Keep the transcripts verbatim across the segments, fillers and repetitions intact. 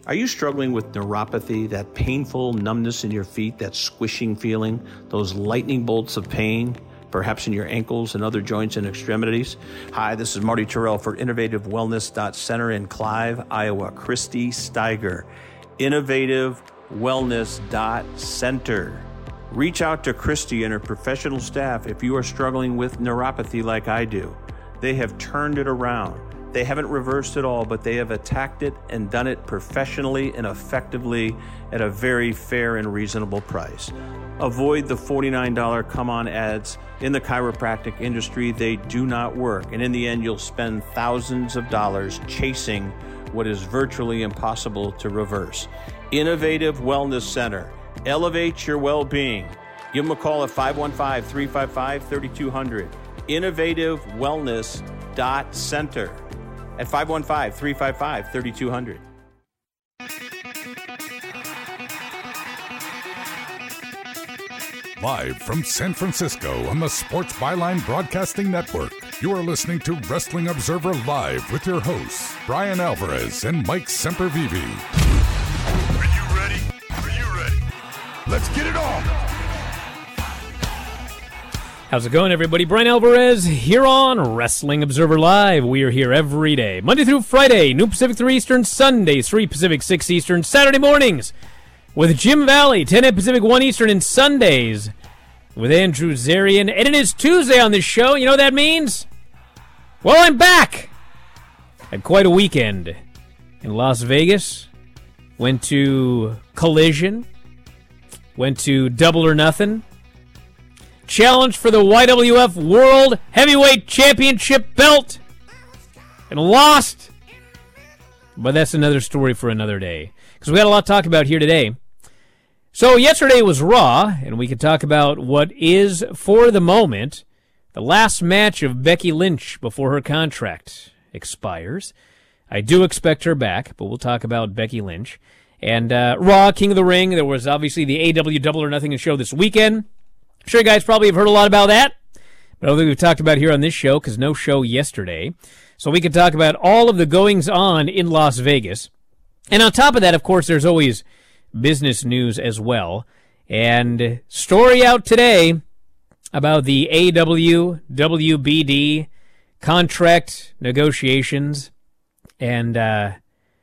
Are you struggling with neuropathy, that painful numbness in your feet, that squishing feeling, those lightning bolts of pain, perhaps in your ankles and other joints and extremities? Hi, this is Marty Terrell for Innovative Wellness Center in Clive, Iowa. Christy Steiger, Innovative Wellness Center. Reach out to Christy and her professional staff if you are struggling with neuropathy like I do. They have turned it around. They haven't reversed it all, but they have attacked it and done it professionally and effectively at a very fair and reasonable price. Avoid the forty-nine dollars come-on ads. In the chiropractic industry, they do not work. And in the end, you'll spend thousands of dollars chasing what is virtually impossible to reverse. Innovative Wellness Center. Elevate your well-being. Give them a call at five one five, three five five, three two zero zero. Innovative Wellness Center at five one five, three five five, three two zero zero. Live from San Francisco on the Sports Byline Broadcasting Network, you are listening to Wrestling Observer Live with your hosts, Brian Alvarez and Mike Sempervive. Are you ready? Are you ready? Let's get it on! How's it going, everybody? Brian Alvarez here on Wrestling Observer Live. We are here every day, Monday through Friday, noon Pacific, three Eastern, Sundays, three Pacific, six Eastern, Saturday mornings with Jim Valley, ten Pacific, one Eastern, and Sundays with Andrew Zarian. And it is Tuesday on this show. You know what that means? Well, I'm back. Had quite a weekend in Las Vegas. Went to Collision. Went to Double or Nothing. Challenge for the Y W F World Heavyweight Championship belt and lost. But that's another story for another day, because we got a lot to talk about here today. So yesterday was Raw, and we could talk about what is, for the moment, the last match of Becky Lynch before her contract expires. I do expect her back, but we'll talk about Becky Lynch. And uh, Raw, King of the Ring, there was obviously the A E W Double or Nothing show this weekend. I'm sure you guys probably have heard a lot about that, but I don't think we've talked about it here on this show because no show yesterday. So we could talk about all of the goings-on in Las Vegas. And on top of that, of course, there's always business news as well. And story out today about the A E W, W B D contract negotiations. And uh,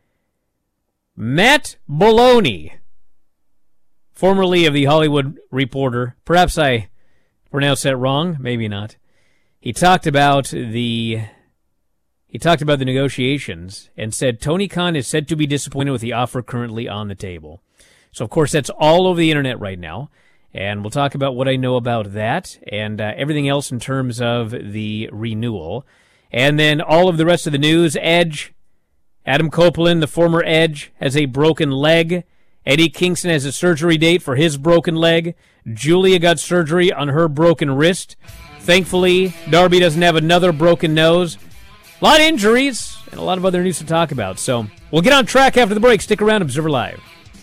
Matt Bologna, formerly of The Hollywood Reporter, perhaps I pronounced that wrong, maybe not. He talked about the he talked about the negotiations and said Tony Khan is said to be disappointed with the offer currently on the table. So, of course, that's all over the internet right now, and we'll talk about what I know about that and uh, everything else in terms of the renewal. And then all of the rest of the news. Edge, Adam Copeland, the former Edge, has a broken leg. Eddie Kingston has a surgery date for his broken leg. Julia got surgery on her broken wrist. Thankfully, Darby doesn't have another broken nose. A lot of injuries and a lot of other news to talk about. So we'll get on track after the break. Stick around, Observer Live.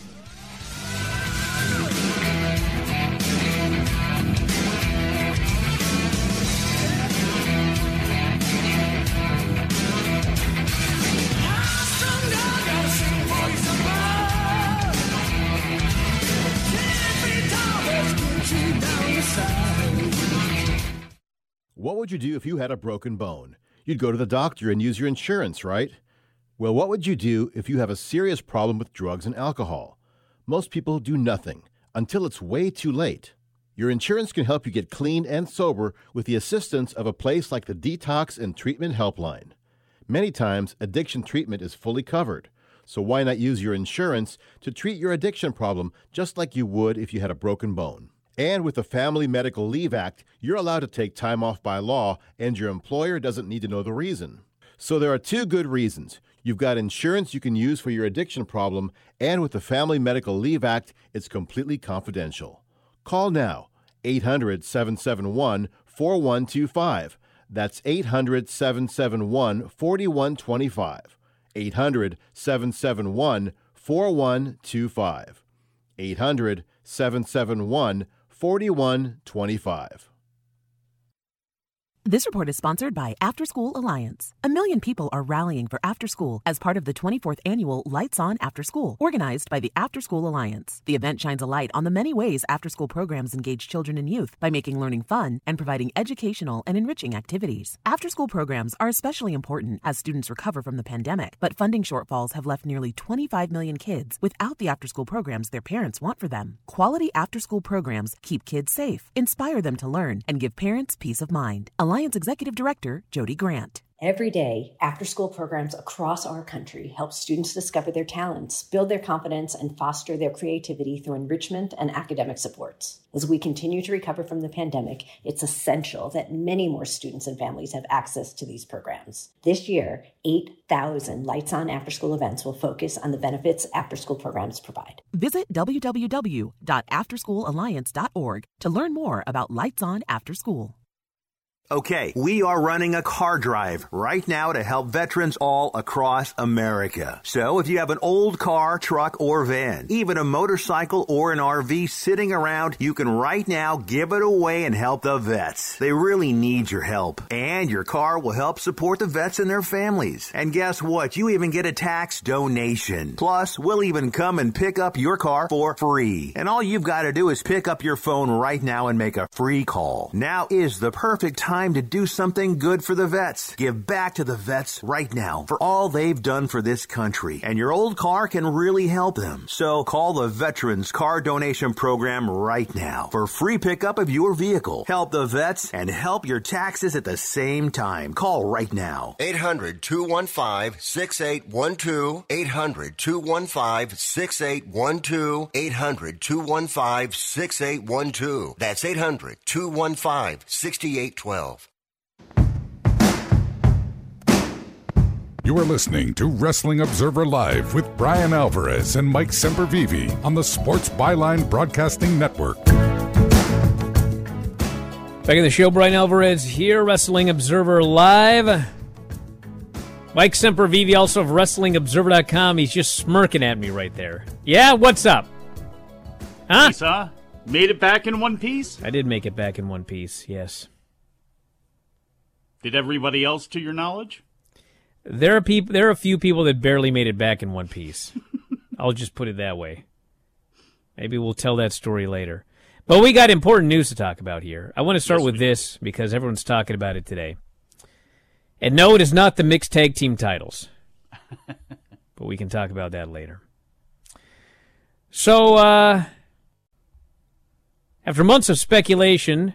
What would you do if you had a broken bone? You'd go to the doctor and use your insurance, right? Well, what would you do if you have a serious problem with drugs and alcohol? Most people do nothing until it's way too late. Your insurance can help you get clean and sober with the assistance of a place like the Detox and Treatment Helpline. Many times, addiction treatment is fully covered, so why not use your insurance to treat your addiction problem just like you would if you had a broken bone? And with the Family Medical Leave Act, you're allowed to take time off by law, and your employer doesn't need to know the reason. So there are two good reasons. You've got insurance you can use for your addiction problem, and with the Family Medical Leave Act, it's completely confidential. Call now, eight hundred, seven seven one, four one two five. That's eight hundred, seven seven one, four one two five. eight hundred, seven seven one, four one two five. eight hundred, seven seven one, four one two five. This report is sponsored by After School Alliance. A million people are rallying for after school as part of the twenty-fourth annual Lights On After School, organized by the After School Alliance. The event shines a light on the many ways after-school programs engage children and youth by making learning fun and providing educational and enriching activities. After-school programs are especially important as students recover from the pandemic, but funding shortfalls have left nearly twenty-five million kids without the after-school programs their parents want for them. Quality after-school programs keep kids safe, inspire them to learn, and give parents peace of mind. Alliance Executive Director Jody Grant. Every day, after-school programs across our country help students discover their talents, build their confidence, and foster their creativity through enrichment and academic supports. As we continue to recover from the pandemic, it's essential that many more students and families have access to these programs. This year, eight thousand Lights On after-school events will focus on the benefits after-school programs provide. Visit w w w dot after school alliance dot org to learn more about Lights On After School. Okay, we are running a car drive right now to help veterans all across America. So if you have an old car, truck, or van, even a motorcycle or an R V sitting around, you can right now give it away and help the vets. They really need your help. And your car will help support the vets and their families. And guess what? You even get a tax donation. Plus, we'll even come and pick up your car for free. And all you've got to do is pick up your phone right now and make a free call. Now is the perfect time Time to do something good for the vets. Give back to the vets right now for all they've done for this country. And your old car can really help them. So call the Veterans Car Donation Program right now for free pickup of your vehicle. Help the vets and help your taxes at the same time. Call right now. eight hundred, two one five, six eight one two. eight hundred, two one five, six eight one two. eight hundred, two one five, six eight one two. That's eight hundred, two one five, six eight one two. You are listening to Wrestling Observer Live with Brian Alvarez and Mike Sempervive on the Sports Byline Broadcasting Network. Back in the show, Brian Alvarez here, Wrestling Observer Live. Mike Sempervive, also of Wrestling Observer dot com. He's just smirking at me right there. Yeah, what's up? Huh? Nice, huh? Made it back in one piece? I did make it back in one piece, yes. Did everybody else, to your knowledge? There are people. There are a few people that barely made it back in one piece. I'll just put it that way. Maybe we'll tell that story later. But we got important news to talk about here. I want to start yes, with this because everyone's talking about it today. And no, it is not the mixed tag team titles. But we can talk about that later. So, uh, after months of speculation,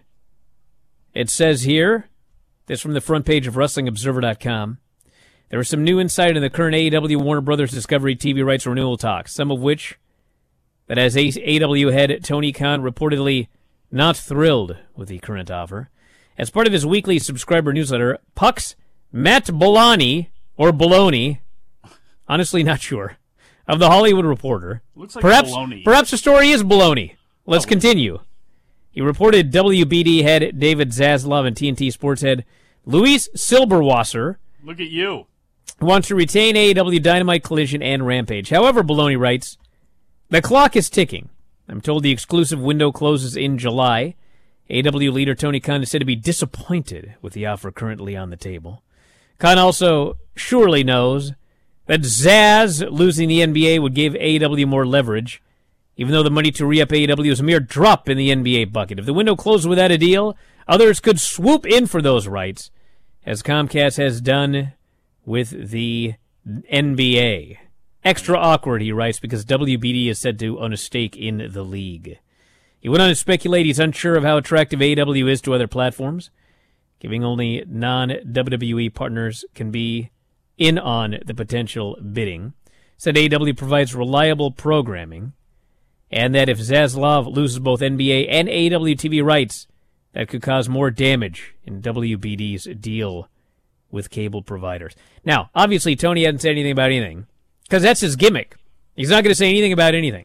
it says here, this from the front page of Wrestling Observer dot com, there was some new insight in the current A E W Warner Brothers Discovery T V rights renewal talks, some of which that has A E W head Tony Khan reportedly not thrilled with the current offer. As part of his weekly subscriber newsletter, Puck's Matt Bolani, or Bologna, honestly not sure, of The Hollywood Reporter. Looks like perhaps, baloney. Perhaps the story is baloney. Let's oh. continue. He reported W B D head David Zaslav and T N T Sports head Luis Silberwasser Look at you. wants to retain A E W Dynamite, Collision, and Rampage. However, Baloney writes, the clock is ticking. I'm told the exclusive window closes in July. A E W leader Tony Khan is said to be disappointed with the offer currently on the table. Khan also surely knows that Zaz losing the N B A would give A E W more leverage, even though the money to re-up A E W is a mere drop in the N B A bucket. If the window closes without a deal, others could swoop in for those rights, as Comcast has done with the N B A. Extra awkward, he writes, because W B D is said to own a stake in the league. He went on to speculate he's unsure of how attractive A E W is to other platforms, giving only non-W W E partners can be in on the potential bidding. Said A E W provides reliable programming, and that if Zaslav loses both N B A and A E W T V rights, that could cause more damage in W B D's deal with cable providers. Now, obviously, Tony hasn't said anything about anything, because that's his gimmick. He's not going to say anything about anything.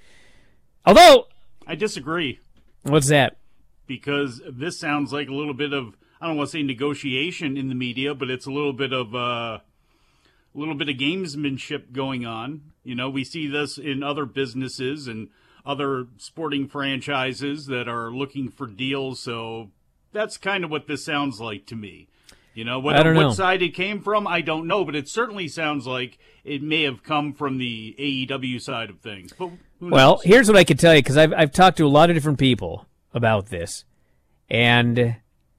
Although... I disagree. What's that? Because this sounds like a little bit of, I don't want to say negotiation in the media, but it's a little bit of, uh, a little bit of gamesmanship going on. You know, we see this in other businesses and other sporting franchises that are looking for deals, so that's kind of what this sounds like to me. You know, what, I don't know. what side it came from, I don't know, but it certainly sounds like it may have come from the A E W side of things. But who knows? Well, here's what I can tell you, because I've, I've talked to a lot of different people about this. And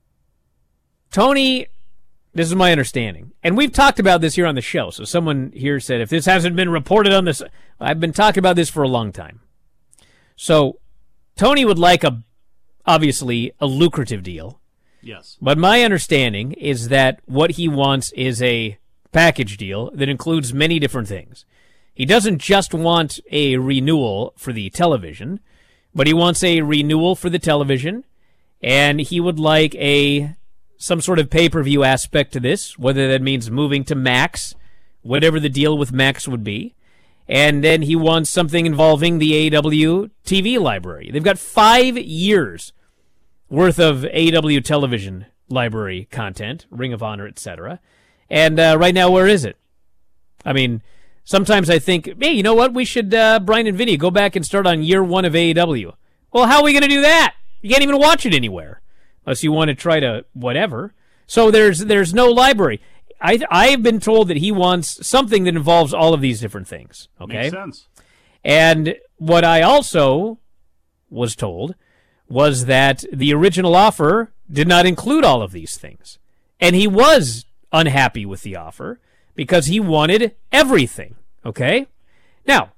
Tony, this is my understanding. And we've talked about this here on the show. So someone here said, if this hasn't been reported on this, I've been talking about this for a long time. So Tony would like, a obviously, a lucrative deal. Yes. But my understanding is that what he wants is a package deal that includes many different things. He doesn't just want a renewal for the television, but he wants a renewal for the television, and he would like a some sort of pay-per-view aspect to this, whether that means moving to Max, whatever the deal with Max would be. And then he wants something involving the A E W T V library. They've got five years worth of A E W television library content, Ring of Honor, et cetera. And uh, right now, where is it? I mean, sometimes I think, hey, you know what? We should, uh, Brian and Vinny, go back and start on year one of A E W. Well, how are we going to do that? You can't even watch it anywhere unless you want to try to whatever. So there's there's no library. I I've been told that he wants something that involves all of these different things. Okay, makes sense. And what I also was told was that the original offer did not include all of these things. And he was unhappy with the offer because he wanted everything, okay? Now,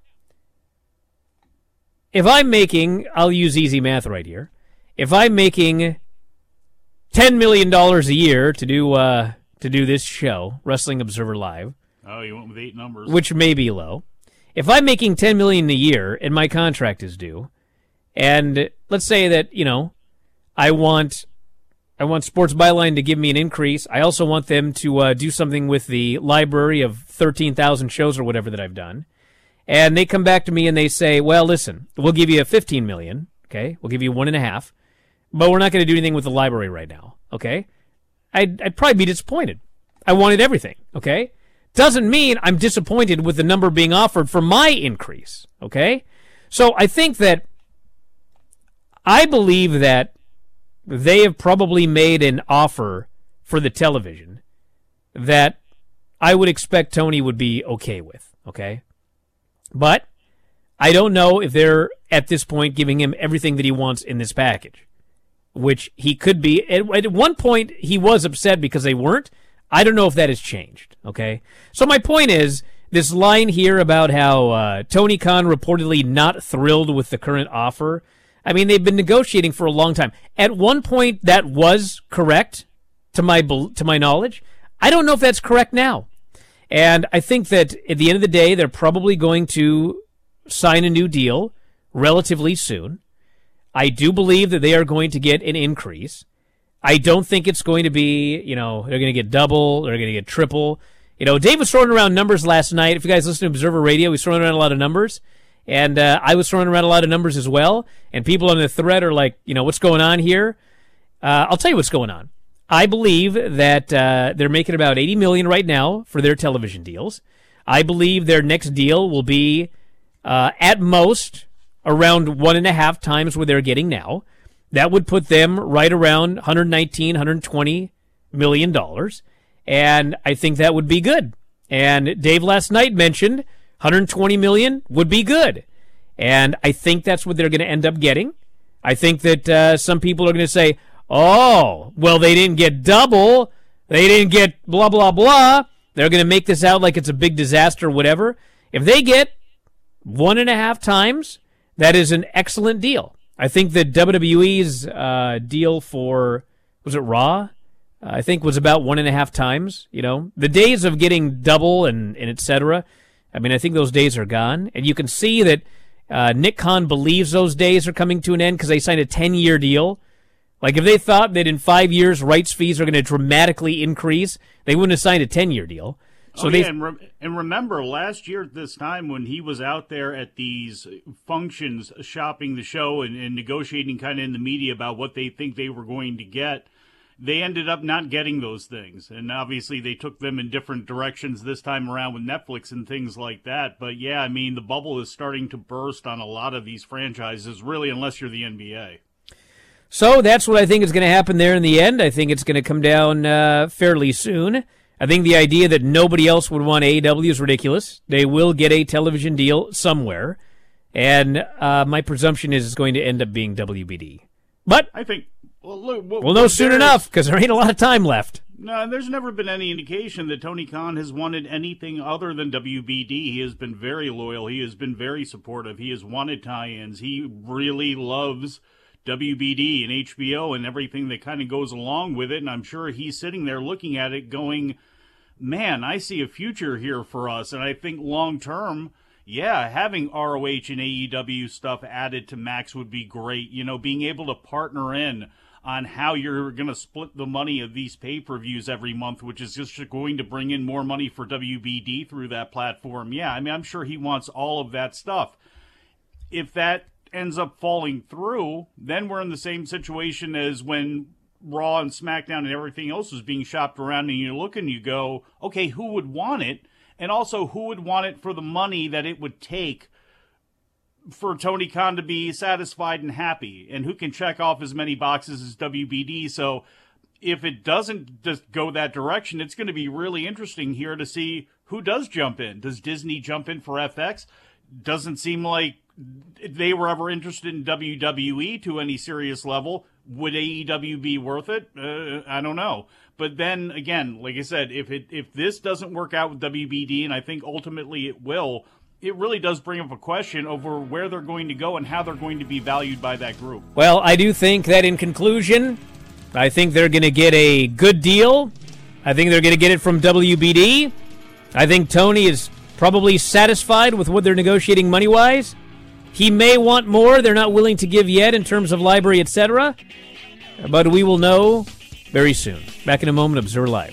if I'm making, I'll use easy math right here, if I'm making ten million dollars a year to do uh, to do this show, Wrestling Observer Live. Oh, you went with eight numbers. Which may be low. If I'm making ten million dollars a year and my contract is due, and let's say that, you know, I want I want Sports Byline to give me an increase. I also want them to uh, do something with the library of thirteen thousand shows or whatever that I've done. And they come back to me and they say, well, listen, we'll give you fifteen million dollars, okay? We'll give you one and a half, but we're not going to do anything with the library right now, okay? I'd, I'd probably be disappointed. I wanted everything, okay? Doesn't mean I'm disappointed with the number being offered for my increase, okay? So I think that I believe that they have probably made an offer for the television that I would expect Tony would be okay with, okay? But I don't know if they're, at this point, giving him everything that he wants in this package, which he could be. At, at one point, he was upset because they weren't. I don't know if that has changed, okay? So my point is, this line here about how uh, Tony Khan reportedly not thrilled with the current offer, I mean, they've been negotiating for a long time. At one point, that was correct, to my to my knowledge. I don't know if that's correct now. And I think that at the end of the day, they're probably going to sign a new deal relatively soon. I do believe that they are going to get an increase. I don't think it's going to be, you know, they're going to get double, they're going to get triple. You know, Dave was throwing around numbers last night. If you guys listen to Observer Radio, he's throwing around a lot of numbers. And uh, I was throwing around a lot of numbers as well. And people on the thread are like, you know, what's going on here? Uh, I'll tell you what's going on. I believe that uh, they're making about eighty million dollars right now for their television deals. I believe their next deal will be uh, at most around one and a half times what they're getting now. That would put them right around one hundred nineteen, one hundred twenty million dollars. And I think that would be good. And Dave last night mentioned one hundred twenty million dollars would be good. And I think that's what they're going to end up getting. I think that uh, some people are going to say, oh, well, they didn't get double. They didn't get blah, blah, blah. They're going to make this out like it's a big disaster or whatever. If they get one and a half times, that is an excellent deal. I think that W W E's uh, deal for, was it Raw? Uh, I think was about one and a half times. You know, the days of getting double and, and et cetera, I mean, I think those days are gone. And you can see that uh, Nick Khan believes those days are coming to an end because they signed a ten-year deal. Like, if they thought that in five years rights fees are going to dramatically increase, they wouldn't have signed a ten-year deal. So oh, they, yeah, and, re- and remember, last year at this time when he was out there at these functions shopping the show and, and negotiating kind of in the media about what they think they were going to get, they ended up not getting those things. And obviously they took them in different directions this time around with Netflix and things like that. But yeah, I mean, the bubble is starting to burst on a lot of these franchises, really, unless you're the N B A. So that's what I think is going to happen there in the end. I think it's going to come down uh, fairly soon. I think the idea that nobody else would want A E W is ridiculous. They will get a television deal somewhere. And uh, my presumption is it's going to end up being W B D. But I think well, look, well, we'll know soon enough because there ain't a lot of time left. No, there's never been any indication that Tony Khan has wanted anything other than W B D. He has been very loyal. He has been very supportive. He has wanted tie-ins. He really loves W B D and H B O and everything that kind of goes along with it. And I'm sure he's sitting there looking at it going, man, I see a future here for us. And I think long-term, yeah, having R O H and A E W stuff added to Max would be great. You know, being able to partner in on how you're going to split the money of these pay-per-views every month, which is just going to bring in more money for W B D through that platform. Yeah, I mean, I'm sure he wants all of that stuff. If that ends up falling through, then we're in the same situation as when Raw and SmackDown and everything else was being shopped around, and you look and you go, okay, who would want it? And also, who would want it for the money that it would take for Tony Khan to be satisfied and happy, and who can check off as many boxes as W B D. So if it doesn't just go that direction, it's going to be really interesting here to see who does jump in. Does Disney jump in for F X? Doesn't seem like they were ever interested in W W E to any serious level. Would A E W be worth it? Uh, I don't know. But then again, like I said, if it if this doesn't work out with W B D, and I think ultimately it will, it really does bring up a question over where they're going to go and how they're going to be valued by that group. Well, I do think that in conclusion, I think they're going to get a good deal. I think they're going to get it from W B D. I think Tony is probably satisfied with what they're negotiating money-wise. He may want more. They're not willing to give yet in terms of library, et cetera. But we will know very soon. Back in a moment, Observer Live.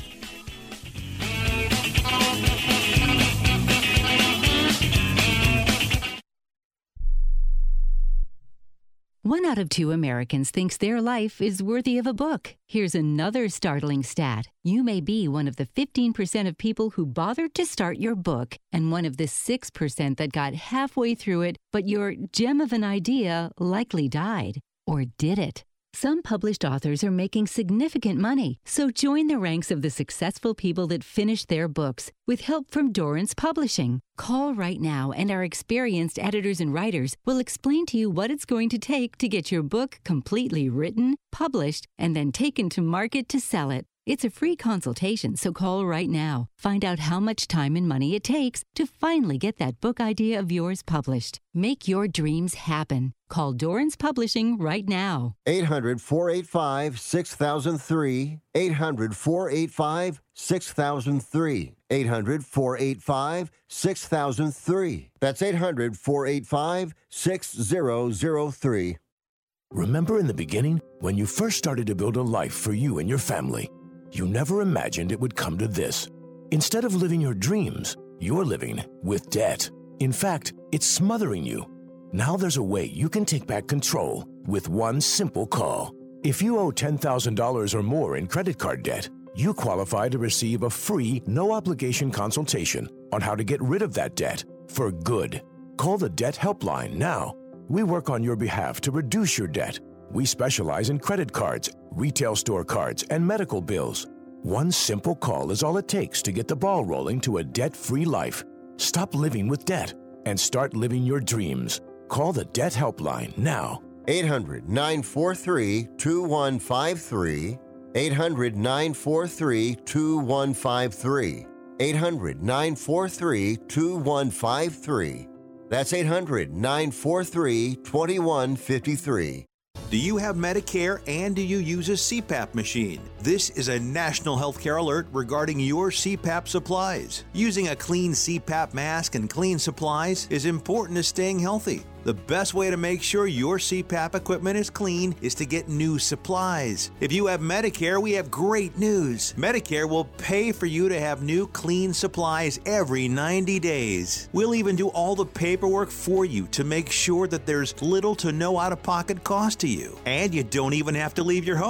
One out of two Americans thinks their life is worthy of a book. Here's another startling stat. You may be one of the fifteen percent of people who bothered to start your book and one of the six percent that got halfway through it, but your gem of an idea likely died. Or did it? Some published authors are making significant money, so join the ranks of the successful people that finish their books with help from Dorrance Publishing. Call right now and our experienced editors and writers will explain to you what it's going to take to get your book completely written, published, and then taken to market to sell it. It's a free consultation, so call right now. Find out how much time and money it takes to finally get that book idea of yours published. Make your dreams happen. Call Dorrance Publishing right now. eight hundred, four eight five, six thousand three. eight hundred, four eight five, six thousand three. eight hundred, four eight five, six thousand three. That's eight hundred, four eight five, six thousand three. Remember in the beginning, when you first started to build a life for you and your family? You never imagined it would come to this. Instead of living your dreams, you're living with debt. In fact, it's smothering you. Now there's a way you can take back control with one simple call. If you owe ten thousand dollars or more in credit card debt, you qualify to receive a free, no-obligation consultation on how to get rid of that debt for good. Call the Debt Helpline now. We work on your behalf to reduce your debt. We specialize in credit cards, retail store cards, and medical bills. One simple call is all it takes to get the ball rolling to a debt-free life. Stop living with debt and start living your dreams. Call the Debt Helpline now. eight hundred, nine four three, two one five three. eight hundred, nine four three, two one five three. eight hundred, nine four three, two one five three. That's eight hundred, nine four three, two one five three. Do you have Medicare and do you use a C PAP machine? This is a national healthcare alert regarding your C PAP supplies. Using a clean C PAP mask and clean supplies is important to staying healthy. The best way to make sure your C PAP equipment is clean is to get new supplies. If you have Medicare, we have great news. Medicare will pay for you to have new clean supplies every ninety days. We'll even do all the paperwork for you to make sure that there's little to no out-of-pocket cost to you. And you don't even have to leave your home.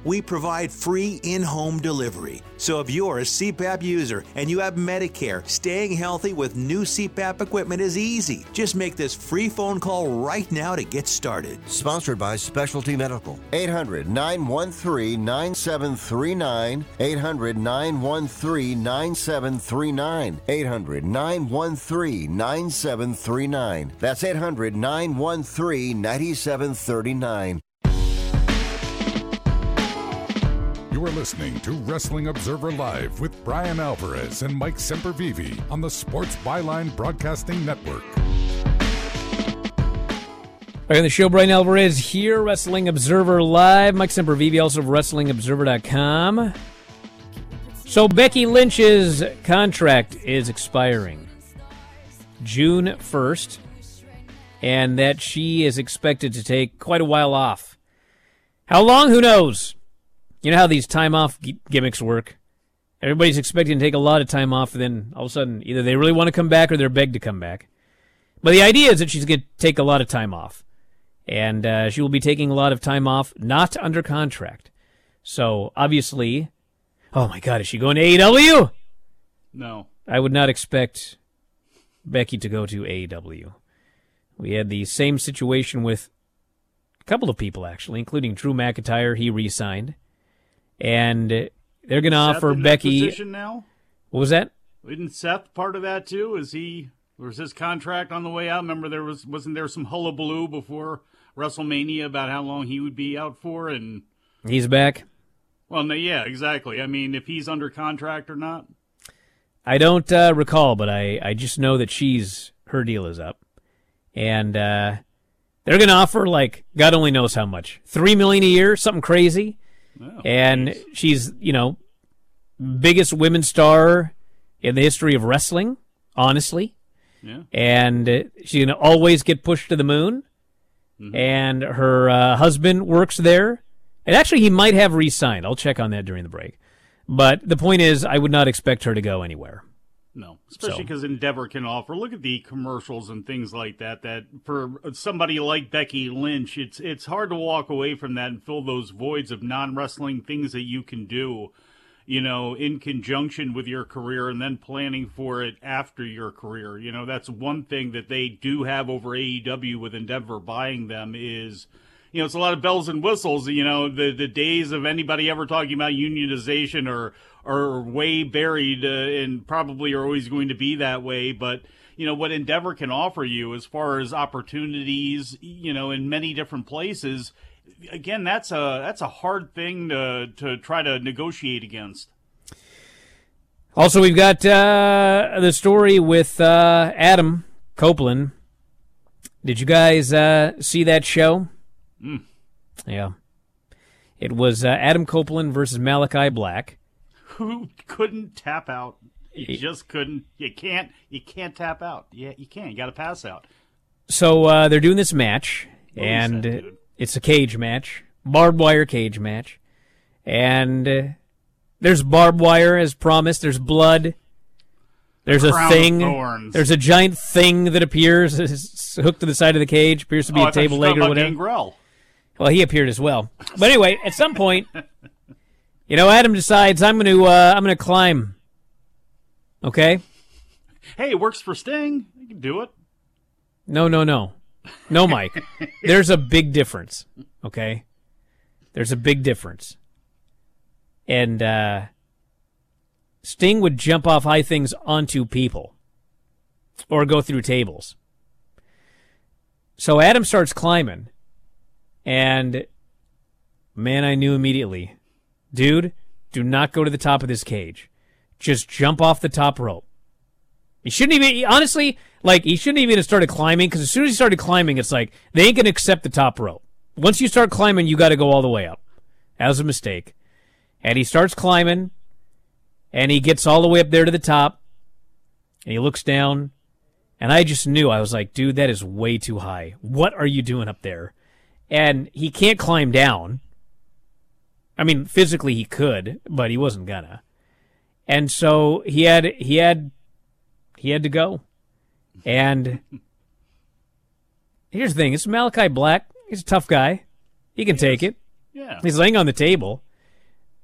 we provide free in-home delivery. So if you're a C PAP user and you have Medicare, staying healthy with new C PAP equipment is easy. Just make this free phone call right now to get started. Sponsored by Specialty Medical. eight hundred, nine one three, nine seven three nine. eight hundred, nine one three, nine seven three nine. eight hundred, nine one three, nine seven three nine. That's eight hundred, nine one three, nine seven three nine. You are listening to Wrestling Observer Live with Brian Alvarez and Mike Sempervive on the Sports Byline Broadcasting Network. Back on the show, Brian Alvarez here, Wrestling Observer Live. Mike Sempervive, also of Wrestling Observer dot com. So Becky Lynch's contract is expiring June first, and that she is expected to take quite a while off. How long? Who knows? You know how these time-off g- gimmicks work? Everybody's expecting to take a lot of time off, and then all of a sudden, either they really want to come back or they're begged to come back. But the idea is that she's going to take a lot of time off. And uh, she will be taking a lot of time off, not under contract. So, obviously, oh my God, is she going to A E W? No. I would not expect Becky to go to A E W. We had the same situation with a couple of people, actually, including Drew McIntyre. He re-signed. And they're going to offer in Becky... that position now? What was that? Isn't Seth part of that, too? Is he... Was his contract on the way out? Remember, there was wasn't there some hullabaloo before WrestleMania about how long he would be out for? And he's back? Well, no, yeah, exactly. I mean, if he's under contract or not? I don't uh, recall, but I, I just know that she's... Her deal is up. And uh, they're going to offer, like, God only knows how much. Three million dollars a year? Something crazy? Oh, and geez. She's, you know, biggest women's star in the history of wrestling, honestly. Yeah. And uh, she's going to always get pushed to the moon. Mm-hmm. And her uh, husband works there. And actually, he might have re-signed. I'll check on that during the break. But the point is, I would not expect her to go anywhere. No, especially because so. Endeavor can offer. Look at the commercials and things like that. That for somebody like Becky Lynch, it's it's hard to walk away from that and fill those voids of non-wrestling things that you can do, you know, in conjunction with your career and then planning for it after your career. You know, that's one thing that they do have over A E W with Endeavor buying them is, you know, it's a lot of bells and whistles. You know, the the days of anybody ever talking about unionization or. are way buried uh, and probably are always going to be that way. But, you know, what Endeavor can offer you as far as opportunities, you know, in many different places, again, that's a that's a hard thing to, to try to negotiate against. Also, we've got uh, the story with uh, Adam Copeland. Did you guys uh, see that show? Mm. Yeah. It was uh, Adam Copeland versus Malachi Black. Who couldn't tap out? You just couldn't. You can't. You can't tap out. Yeah, you can't. You got to pass out. So uh, they're doing this match, what and that, it's a cage match, barbed wire cage match, and uh, there's barbed wire as promised. There's blood. There's Crown a thing. Of thorns. There's a giant thing that appears hooked to the side of the cage. Appears to be oh, a table leg or whatever. Gangrel. Well, he appeared as well. But anyway, at some point. You know, Adam decides I'm going to uh, I'm going to climb. Okay? Hey, it works for Sting. You can do it. No, no, no. No, Mike. There's a big difference. Okay? There's a big difference. And uh, Sting would jump off high things onto people or go through tables. So Adam starts climbing. And man, I knew immediately. Dude, do not go to the top of this cage. Just jump off the top rope. He shouldn't even, honestly, like, he shouldn't even have started climbing, because as soon as he started climbing, it's like, they ain't going to accept the top rope. Once you start climbing, you got to go all the way up. That was a mistake. And he starts climbing, and he gets all the way up there to the top, and he looks down, and I just knew, I was like, dude, that is way too high. What are you doing up there? And he can't climb down. I mean, physically he could, but he wasn't gonna. And so he had he had he had to go. And here's the thing, it's Malachi Black. He's a tough guy. He can take it. Yeah. He's laying on the table.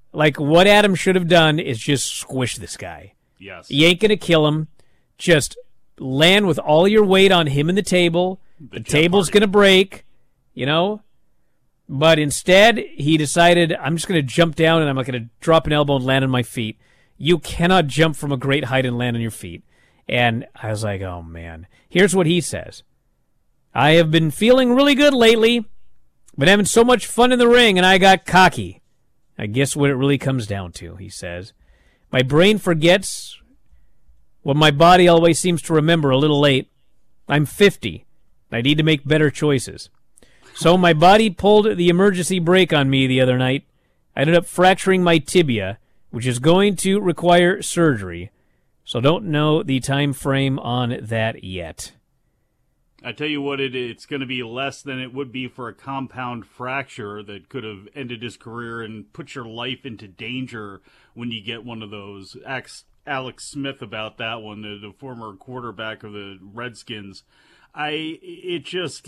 Like, what Adam should have done is just squish this guy. Yes. You ain't going to kill him. Just land with all your weight on him and the table. The, the table's going to break, you know? But instead, he decided, I'm just going to jump down and I'm going to drop an elbow and land on my feet. You cannot jump from a great height and land on your feet. And I was like, oh, man. Here's what he says. I have been feeling really good lately. Been having so much fun in the ring, and I got cocky. I guess what it really comes down to, he says. My brain forgets what my body always seems to remember a little late. I'm fifty. I need to make better choices. So my body pulled the emergency brake on me the other night. I ended up fracturing my tibia, which is going to require surgery. So don't know the time frame on that yet. I tell you what, it it's going to be less than it would be for a compound fracture that could have ended his career and put your life into danger when you get one of those. Ask Alex Smith about that one, the, the former quarterback of the Redskins. I it just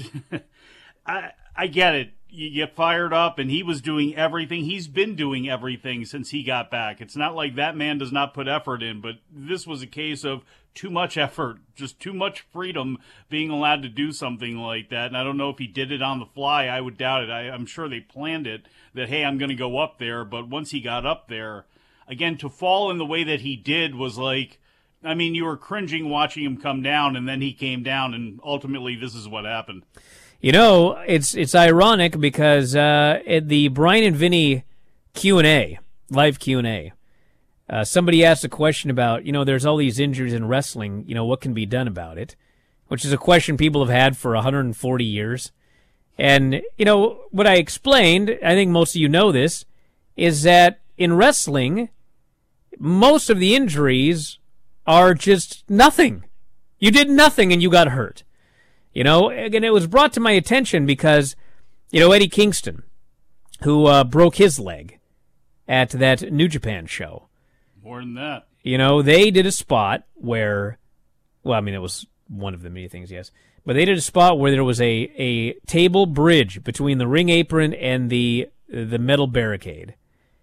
I I get it. You get fired up, and he was doing everything. He's been doing everything since he got back. It's not like that man does not put effort in, but this was a case of too much effort, just too much freedom being allowed to do something like that. And I don't know if he did it on the fly. I would doubt it. I, I'm sure they planned it, that, hey, I'm going to go up there. But once he got up there, again, to fall in the way that he did was like, I mean, you were cringing watching him come down, and then he came down, and ultimately this is what happened. You know, it's it's ironic because uh, at the Brian and Vinny Q and A, live Q and A, uh, somebody asked a question about, you know, there's all these injuries in wrestling, you know, what can be done about it? Which is a question people have had for one hundred forty years. And, you know, what I explained, I think most of you know this, is that in wrestling, most of the injuries are just nothing. You did nothing and you got hurt. You know, and it was brought to my attention because, you know, Eddie Kingston, who uh, broke his leg at that New Japan show. More than that. You know, they did a spot where, well, I mean, it was one of the many things, yes. But they did a spot where there was a, a table bridge between the ring apron and the the metal barricade.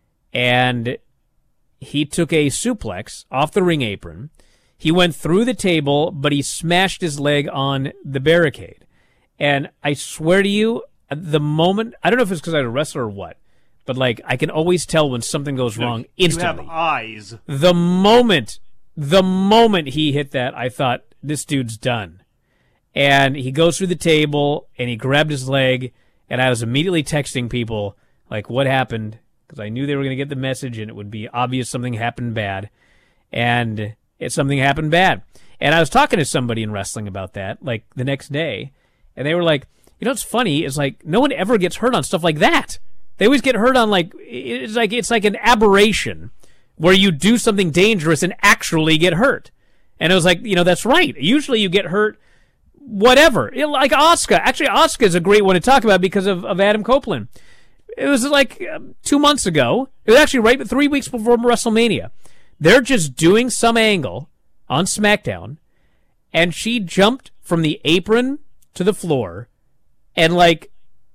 And he took a suplex off the ring apron. He went through the table, but he smashed his leg on the barricade. And I swear to you, the moment, I don't know if it's because I'm a wrestler or what, but like I can always tell when something goes no, wrong instantly. You have eyes. The moment, the moment he hit that, I thought, this dude's done. And he goes through the table, and he grabbed his leg, and I was immediately texting people, like, what happened? Because I knew they were going to get the message, and it would be obvious something happened bad. And It's something happened bad. And I was talking to somebody in wrestling about that, like, the next day, and they were like, you know what's funny is, like, no one ever gets hurt on stuff like that. They always get hurt on, like, it's like it's like an aberration where you do something dangerous and actually get hurt. And it was like, you know, that's right. Usually you get hurt whatever. It, like Asuka. Actually, Asuka is a great one to talk about because of, of Adam Copeland. It was like um, two months ago. It was actually right three weeks before WrestleMania. They're just doing some angle on SmackDown, and she jumped from the apron to the floor and, like,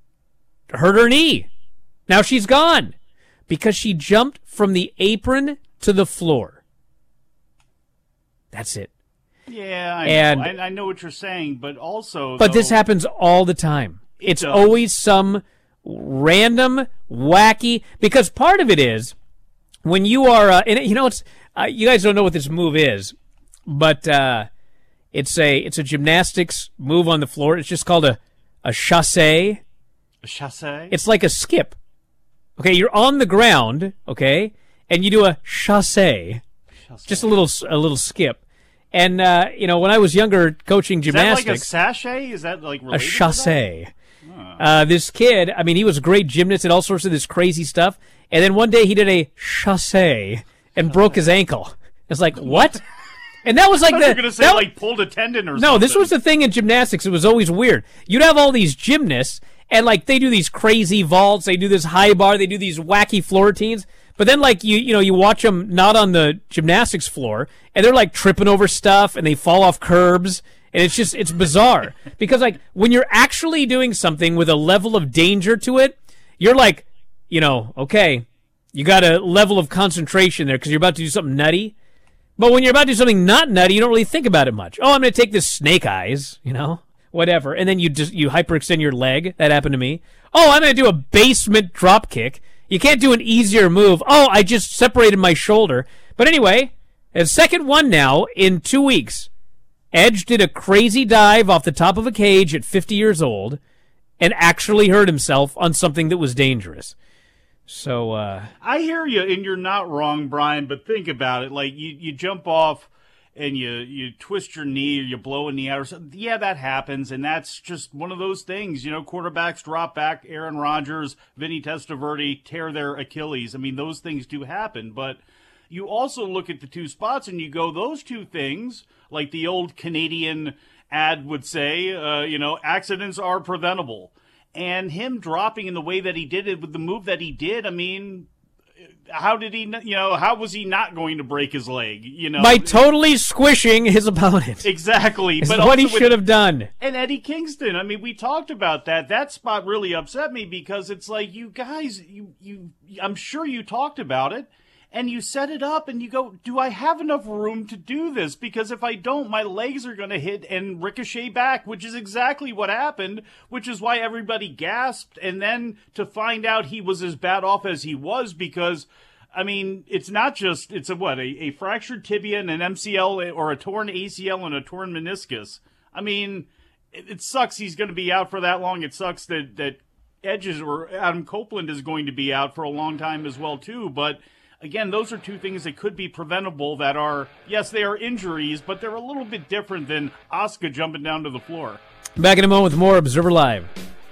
hurt her knee. Now she's gone because she jumped from the apron to the floor. That's it. Yeah, I, and, know. I, I know what you're saying, but also... But though, this happens all the time. It's does. always some random, wacky... Because part of it is, when you are... Uh, and you know, it's uh, you guys don't know what this move is, but uh, it's a it's a gymnastics move on the floor. It's just called a, a chasse. A chasse? It's like a skip. Okay, you're on the ground, okay, and you do a chasse. chasse. Just a little a little skip. And, uh, you know, when I was younger coaching gymnastics... Is that like a sachet? Is that like related A chasse. To huh. uh, this kid, I mean, he was a great gymnast and all sorts of this crazy stuff. And then one day he did a chasse and broke his ankle. It's like, what? And that was like I the... You're going to say, that, like, pulled a tendon or no, something. No, this was the thing in gymnastics. It was always weird. You'd have all these gymnasts, and, like, they do these crazy vaults, they do this high bar, they do these wacky floor routines. But then, like, you you know, you watch them not on the gymnastics floor, and they're, like, tripping over stuff, and they fall off curbs, and it's just, it's bizarre. Because, like, when you're actually doing something with a level of danger to it, you're like, you know, okay, you got a level of concentration there because you're about to do something nutty. But when you're about to do something not nutty, you don't really think about it much. Oh, I'm going to take this snake eyes, you know, whatever. And then you just you hyperextend your leg. That happened to me. Oh, I'm going to do a basement drop kick. You can't do an easier move. Oh, I just separated my shoulder. But anyway, a second one now in two weeks. Edge did a crazy dive off the top of a cage at fifty years old and actually hurt himself on something that was dangerous. So, uh... I hear you, and you're not wrong, Brian, but think about it. Like, you, you jump off and you, you twist your knee or you blow a knee out or something. Yeah, that happens, and that's just one of those things. You know, quarterbacks drop back, Aaron Rodgers, Vinny Testaverde tear their Achilles. I mean, those things do happen, but you also look at the two spots and you go, those two things, like the old Canadian ad would say, uh, you know, accidents are preventable. And him dropping in the way that he did it with the move that he did, I mean, how did he, you know, how was he not going to break his leg? You know, by totally squishing his opponent. Exactly. It's but what he with, should have done. And Eddie Kingston, I mean, we talked about that. That spot really upset me because it's like, you guys, you, you, I'm sure you talked about it. And you set it up and you go, do I have enough room to do this? Because if I don't, my legs are going to hit and ricochet back, which is exactly what happened, which is why everybody gasped. And then to find out he was as bad off as he was because, I mean, it's not just, it's a what, a, a fractured tibia and an M C L or a torn A C L and a torn meniscus. I mean, it, it sucks he's going to be out for that long. It sucks that, that Edges or Adam Copeland is going to be out for a long time as well, too. But again, those are two things that could be preventable that are, yes, they are injuries, but they're a little bit different than Asuka jumping down to the floor. Back in a moment with more Observer Live.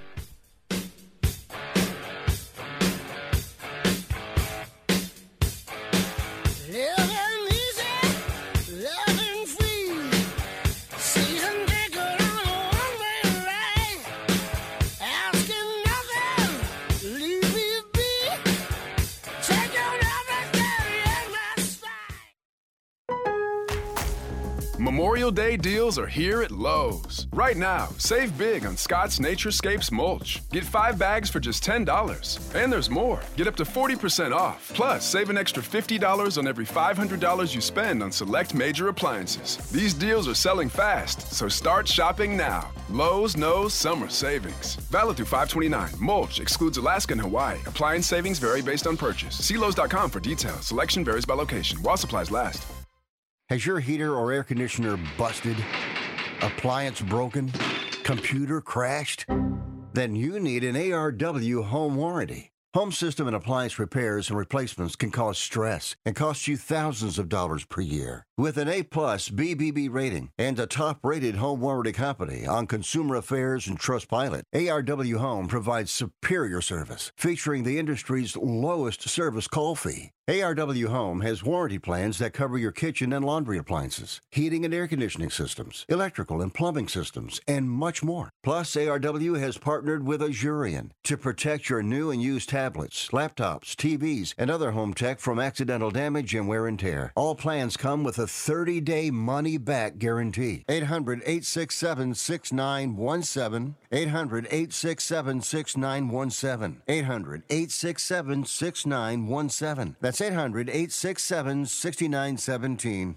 Memorial Day deals are here at Lowe's. Right now, save big on Scott's Naturescapes mulch. Get five bags for just ten dollars. And there's more. Get up to forty percent off. Plus, save an extra fifty dollars on every five hundred dollars you spend on select major appliances. These deals are selling fast, so start shopping now. Lowe's knows summer savings. Valid through five twenty-nine. Mulch excludes Alaska and Hawaii. Appliance savings vary based on purchase. See Lowe's dot com for details. Selection varies by location. While supplies last. Has your heater or air conditioner busted? Appliance broken? Computer crashed? Then you need an A R W home warranty. Home system and appliance repairs and replacements can cause stress and cost you thousands of dollars per year. With an A-plus B B B rating and a top-rated home warranty company on Consumer Affairs and Trustpilot, A R W Home provides superior service, featuring the industry's lowest service call fee. A R W Home has warranty plans that cover your kitchen and laundry appliances, heating and air conditioning systems, electrical and plumbing systems, and much more. Plus, A R W has partnered with Azurion to protect your new and used tablets, laptops, T Vs, and other home tech from accidental damage and wear and tear. All plans come with a thirty-day money-back guarantee. eight hundred, eight six seven, six nine one seven. eight hundred, eight six seven, six nine one seven. eight hundred, eight six seven, six nine one seven. That's eight hundred, eight six seven, six nine one seven.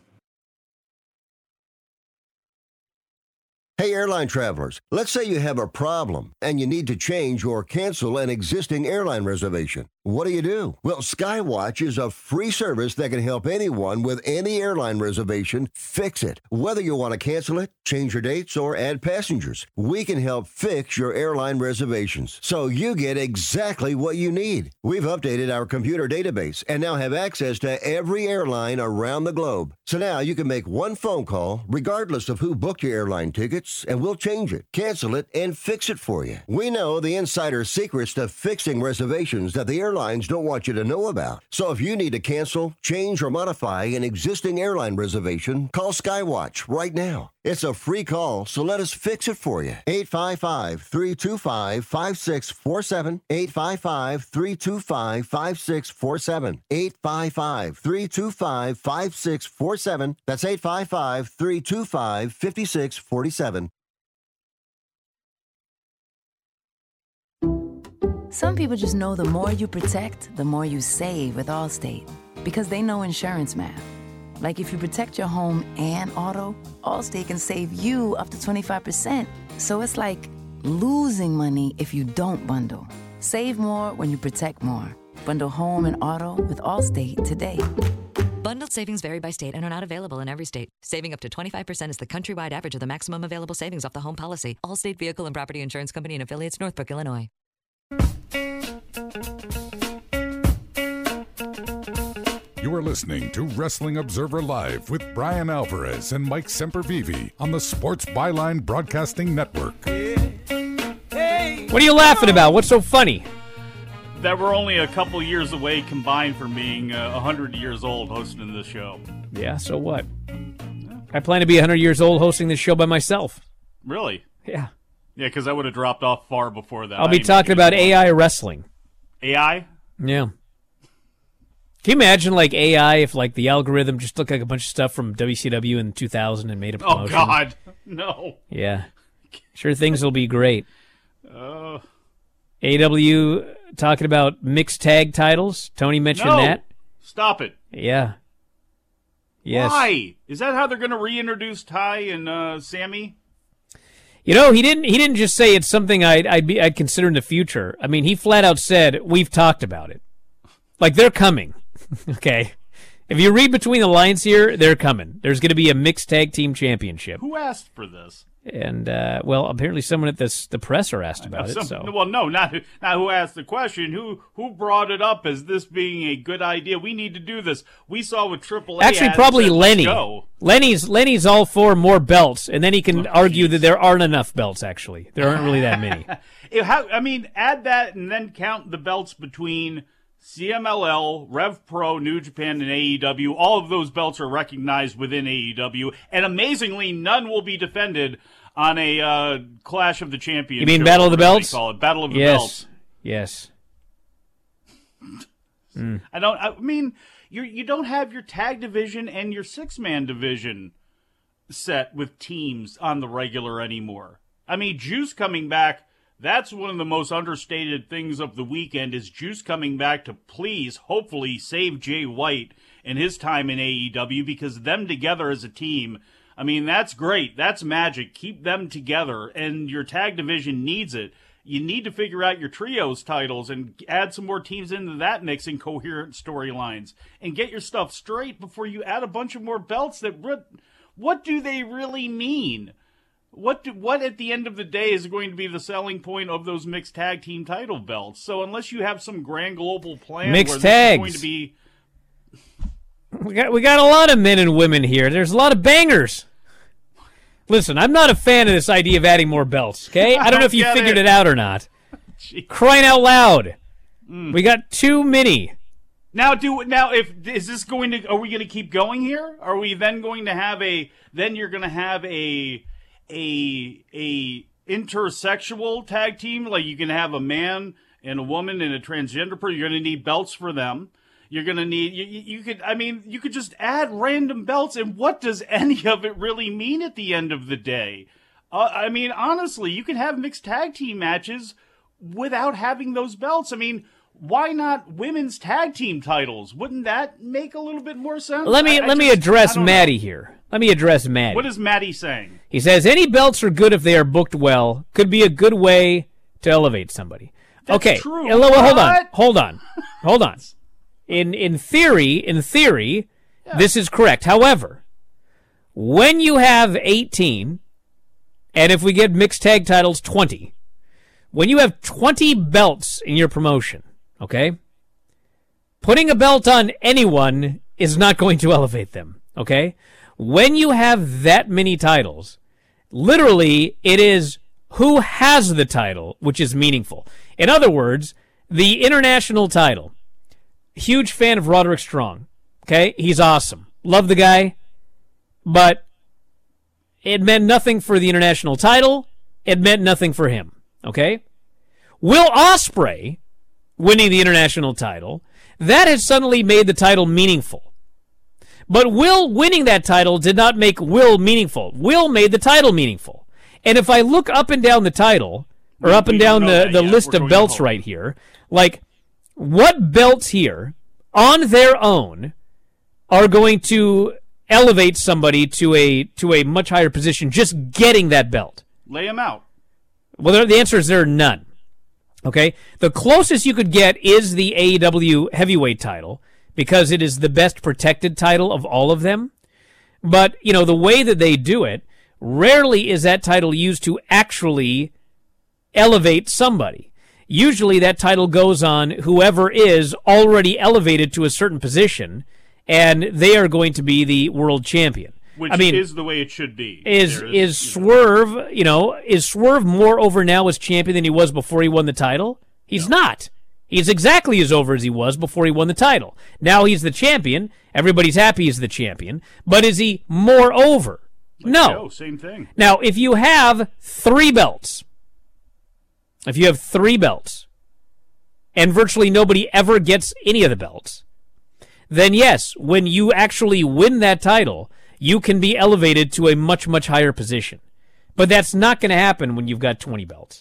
Hey, airline travelers, let's say you have a problem and you need to change or cancel an existing airline reservation. What do you do? Well, Skywatch is a free service that can help anyone with any airline reservation fix it. Whether you want to cancel it, change your dates, or add passengers, we can help fix your airline reservations so you get exactly what you need. We've updated our computer database and now have access to every airline around the globe. So now you can make one phone call regardless of who booked your airline tickets, and we'll change it, cancel it, and fix it for you. We know the insider secrets to fixing reservations that the airlines don't want you to know about. So if you need to cancel, change, or modify an existing airline reservation, call Skywatch right now. It's a free call, so let us fix it for you. eight five five, three two five, five six four seven. eight five five, three two five, five six four seven. eight five five, three two five, five six four seven. That's eight five five, three two five, five six four seven. Some people just know the more you protect, the more you save with Allstate. Because they know insurance math. Like if you protect your home and auto, Allstate can save you up to twenty-five percent. So it's like losing money if you don't bundle. Save more when you protect more. Bundle home and auto with Allstate today. Bundled savings vary by state and are not available in every state. Saving up to twenty-five percent is the countrywide average of the maximum available savings off the home policy. Allstate Vehicle and Property Insurance Company and affiliates, Northbrook, Illinois. You are listening to Wrestling Observer Live with Brian Alvarez and Mike Sempervive on the Sports Byline Broadcasting Network. What are you laughing about? What's so funny? That we're only a couple years away combined from being uh, one hundred years old hosting this show. Yeah, so what? I plan to be one hundred years old hosting this show by myself. Really? Yeah. Yeah, because I would have dropped off far before that. I'll be talking about A I wrestling. A I? Yeah. Can you imagine, like, A I if, like, the algorithm just looked like a bunch of stuff from W C W in two thousand and made a promotion? Oh, God. No. Yeah. Sure, things will be great. Uh, A E W talking about mixed tag titles. Tony mentioned no. that. Stop it. Yeah. Yes. Why? Is that how they're going to reintroduce Ty and uh, Sammy? You know, he didn't. He didn't just say it's something I'd I'd, be, I'd consider in the future. I mean, he flat out said we've talked about it. Like they're coming. Okay. If you read between the lines here, they're coming. There's going to be a mixed tag team championship. Who asked for this? And uh, well, apparently someone at this the presser asked about Some, it. So well, no, not not who asked the question. Who who brought it up as this being a good idea? We need to do this. We saw with Triple A. Actually, probably Lenny. Lenny's Lenny's all for more belts, and then he can oh, argue geez. that there aren't enough belts. Actually, there aren't really that many. How, I mean, add that and then count the belts between C M L L, Rev Pro, New Japan, and A E W. All of those belts are recognized within A E W, and amazingly, none will be defended on a uh, Clash of the Champions. You mean Battle of the Belts? Call it Battle of the yes. Belts. Yes. mm. I don't. I mean, you you don't have your tag division and your six man division set with teams on the regular anymore. I mean, Juice coming back. That's one of the most understated things of the weekend is Juice coming back to please, hopefully, save Jay White and his time in A E W because them together as a team, I mean, that's great. That's magic. Keep them together, and your tag division needs it. You need to figure out your trios titles and add some more teams into that mix and coherent storylines and get your stuff straight before you add a bunch of more belts that re- what do they really mean? What do, what at the end of the day is going to be the selling point of those mixed tag team title belts? So unless you have some grand global plan mixed where tags. this is going to be... We got, we got a lot of men and women here. There's a lot of bangers. Listen, I'm not a fan of this idea of adding more belts, okay? I don't know if you figured it. it out or not. Jeez. Crying out loud. Mm. We got too many. Now, do now. If is this going to? Are we going to keep going here? Are we then going to have a? Then you're going to have a a a intersexual tag team. Like you can have a man and a woman and a transgender person. You're going to need belts for them. You're going to need, you, you could, I mean, you could just add random belts, and what does any of it really mean at the end of the day? Uh, I mean, honestly, you could have mixed tag team matches without having those belts. I mean, why not women's tag team titles? Wouldn't that make a little bit more sense? Let me, I, I let just, me address Maddie know. here. Let me address Maddie. What is Maddie saying? He says, any belts are good if they are booked well. Could be a good way to elevate somebody. That's okay. True. Well, hold on. Hold on. Hold on. In in theory, in theory, yeah. This is correct. However, when you have eighteen, and if we get mixed tag titles, twenty, when you have twenty belts in your promotion, okay, putting a belt on anyone is not going to elevate them, okay? When you have that many titles, literally, it is who has the title, which is meaningful. In other words, the international title. Huge fan of Roderick Strong. Okay? He's awesome. Love the guy. But it meant nothing for the international title. It meant nothing for him. Okay? Will Ospreay winning the international title, that has suddenly made the title meaningful. But Will winning that title did not make Will meaningful. Will made the title meaningful. And if I look up and down the title, or up and we down don't the, know the that yet. list We're of going belts forward. right here, like, what belts here on their own are going to elevate somebody to a to a much higher position just getting that belt? Lay them out. Well, there, the answer is there are none. Okay? The closest you could get is the A E W heavyweight title because it is the best protected title of all of them. But, you know, the way that they do it, rarely is that title used to actually elevate somebody. Usually that title goes on whoever is already elevated to a certain position, and they are going to be the world champion. Which I mean, is the way it should be. Is There is Swerve, you know, is Swerve more over now as champion than he was before he won the title? He's no. not. He's exactly as over as he was before he won the title. Now he's the champion. Everybody's happy he's the champion. But is he more over? Like no. Joe, same thing. Now, if you have three belts, if you have three belts, and virtually nobody ever gets any of the belts, then yes, when you actually win that title, you can be elevated to a much, much higher position. But that's not going to happen when you've got twenty belts.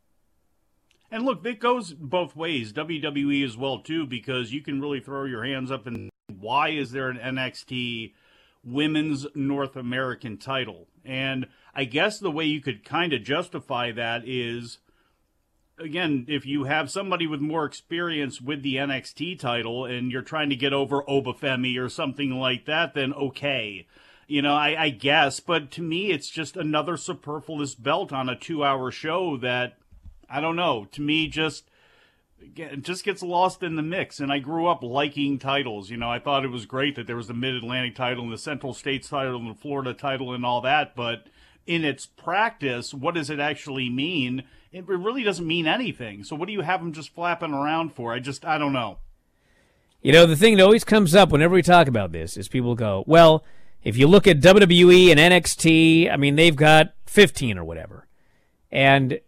And look, it goes both ways, W W E as well, too, because you can really throw your hands up and why is there an N X T Women's North American title? And I guess the way you could kind of justify that is, again, if you have somebody with more experience with the N X T title and you're trying to get over Obafemi or something like that, then okay. You know, I, I guess. But to me, it's just another superfluous belt on a two-hour show that, I don't know, to me just it just gets lost in the mix. And I grew up liking titles. You know, I thought it was great that there was the Mid-Atlantic title and the Central States title and the Florida title and all that. But in its practice, what does it actually mean? It really doesn't mean anything. So what do you have them just flapping around for? I just, I don't know. You know, the thing that always comes up whenever we talk about this is people go, well, if you look at W W E and N X T, I mean, they've got fifteen or whatever. And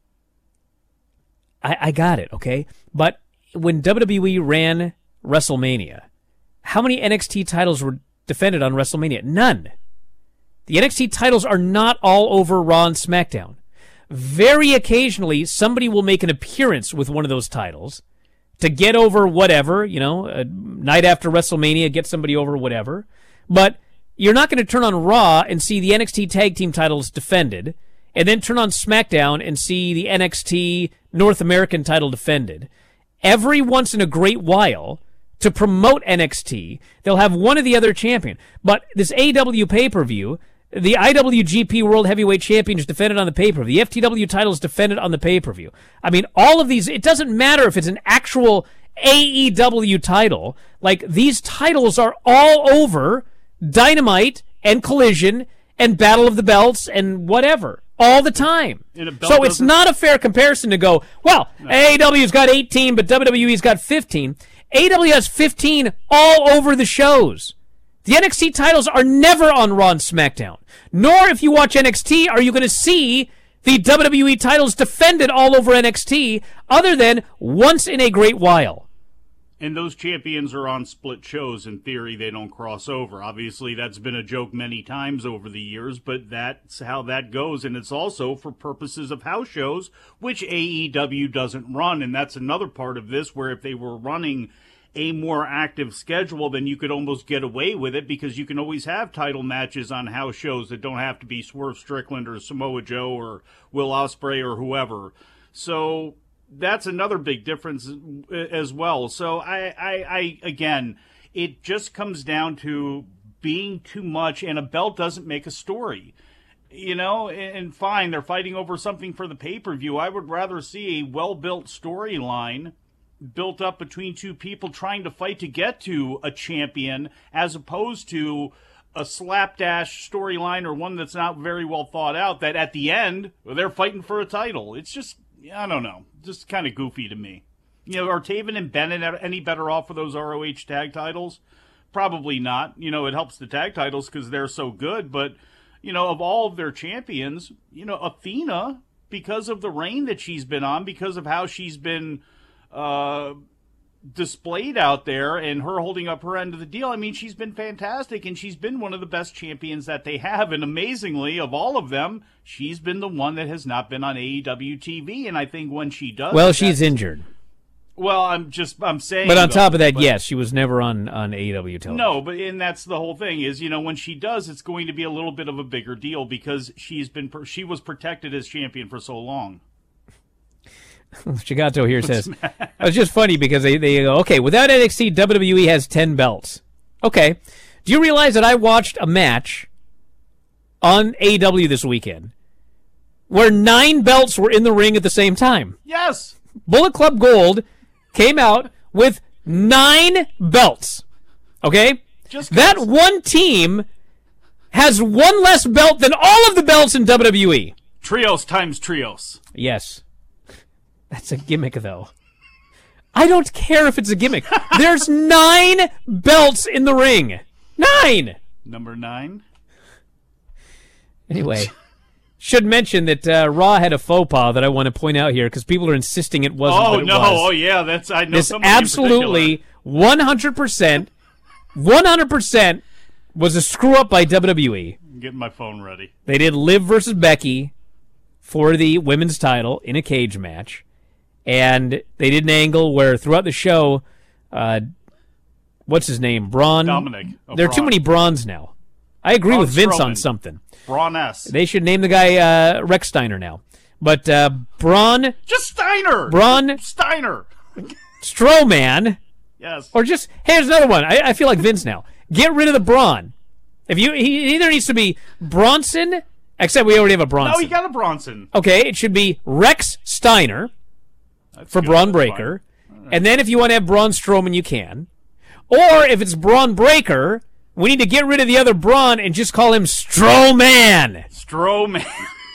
I, I got it, okay? But when W W E ran WrestleMania, how many N X T titles were defended on WrestleMania? None. The N X T titles are not all over Raw and SmackDown. Very occasionally, somebody will make an appearance with one of those titles to get over whatever, you know, a night after WrestleMania, get somebody over whatever. But you're not going to turn on Raw and see the N X T tag team titles defended, and then turn on SmackDown and see the N X T North American title defended. Every once in a great while, to promote N X T, they'll have one or the other champion. But this A E W pay-per-view, the I W G P World Heavyweight Champion is defended on the pay-per-view. The F T W title is defended on the pay-per-view. I mean, all of these, it doesn't matter if it's an actual A E W title. Like, these titles are all over Dynamite and Collision and Battle of the Belts and whatever. All the time. So it's not a fair comparison to go, well, no. A E W's got eighteen, but W W E's got fifteen. A E W has fifteen all over the shows. The N X T titles are never on Raw and SmackDown. Nor, if you watch N X T, are you going to see the W W E titles defended all over N X T, other than once in a great while. And those champions are on split shows. In theory, they don't cross over. Obviously, that's been a joke many times over the years, but that's how that goes. And it's also for purposes of house shows, which A E W doesn't run. And that's another part of this, where if they were running a more active schedule, then you could almost get away with it, because you can always have title matches on house shows that don't have to be Swerve Strickland or Samoa Joe or Will Ospreay or whoever. So that's another big difference as well. So I, I, I, again, it just comes down to being too much, and a belt doesn't make a story. You know, and fine, they're fighting over something for the pay-per-view. I would rather see a well-built storyline built up between two people trying to fight to get to a champion, as opposed to a slapdash storyline or one that's not very well thought out, that at the end, they're fighting for a title. It's just, I don't know, just kind of goofy to me. You know, are Taven and Bennett any better off for those R O H tag titles? Probably not. You know, it helps the tag titles because they're so good, but, you know, of all of their champions, you know, Athena, because of the reign that she's been on, because of how she's been, uh, displayed out there and her holding up her end of the deal, I mean, she's been fantastic, and she's been one of the best champions that they have. And amazingly, of all of them, she's been the one that has not been on A E W T V. And I think when she does... Well, she's injured. Well, I'm just, I'm saying... But on though, top of that, but, yes, she was never on, on A E W television. No, but and that's the whole thing is, you know, when she does, it's going to be a little bit of a bigger deal because she's been, she was protected as champion for so long. Chigato here says, it's just funny because they, they go, okay, without N X T, W W E has ten belts. Okay. Do you realize that I watched a match on A E W this weekend where nine belts were in the ring at the same time? Yes. Bullet Club Gold came out with nine belts. Okay? Just that one team has one less belt than all of the belts in W W E. Trios times trios. Yes. That's a gimmick, though. I don't care if it's a gimmick. There's nine belts in the ring. Nine! Number nine. Anyway, should mention that uh, Raw had a faux pas that I want to point out here because people are insisting it wasn't Oh, what it no. was. Oh, yeah. That's I know This somebody in absolutely one hundred percent, one hundred percent was a screw-up by W W E. I'm getting my phone ready. They did Liv versus Becky for the women's title in a cage match. And they did an angle where throughout the show, uh, what's his name? Braun? Dominic. Oh, there are too Braun. many Brauns now. I agree Braun with Vince Strowman. on something. Braun S. They should name the guy uh, Rex Steiner now. But uh, Braun... Just Steiner! Braun... Steiner! Strowman... Yes. Or just... Hey, here's another one. I, I feel like Vince now. Get rid of the Braun. If you, he either needs to be Bronson, except we already have a Bronson. No, you got a Bronson. Okay, it should be Rex Steiner... That's for good. Braun That's Breaker. fine. And then if you want to have Braun Strowman, you can. Or if it's Braun Breaker, we need to get rid of the other Braun and just call him Strowman. Strowman.